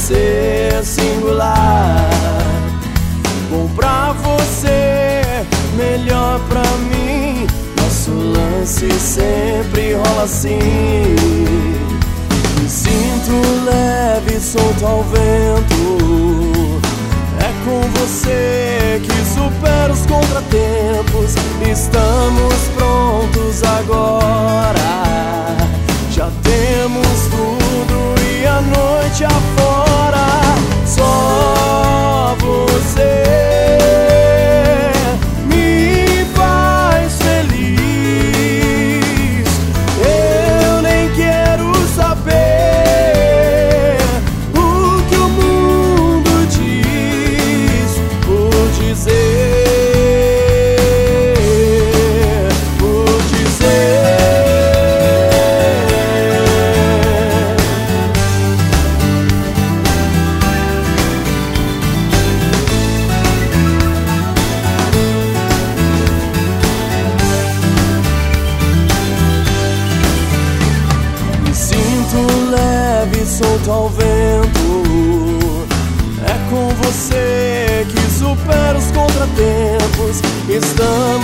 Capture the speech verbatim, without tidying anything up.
você é singular. Bom pra você, melhor pra mim. Nosso lance sempre rola assim. Me sinto leve, solto ao vento. É com você que supero os contratempos. Estamos prontos agora. Já temos tudo e a noite afora. Só você me faz feliz. Eu nem quero saber o que o mundo diz por dizer, por dizer. Leve, solto ao vento. É com você que supera os contratempos. Estamos